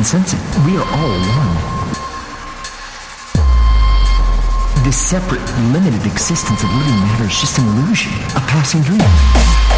can sense it. We are all one. This separate, limited existence of living matter is just an illusion, a passing dream.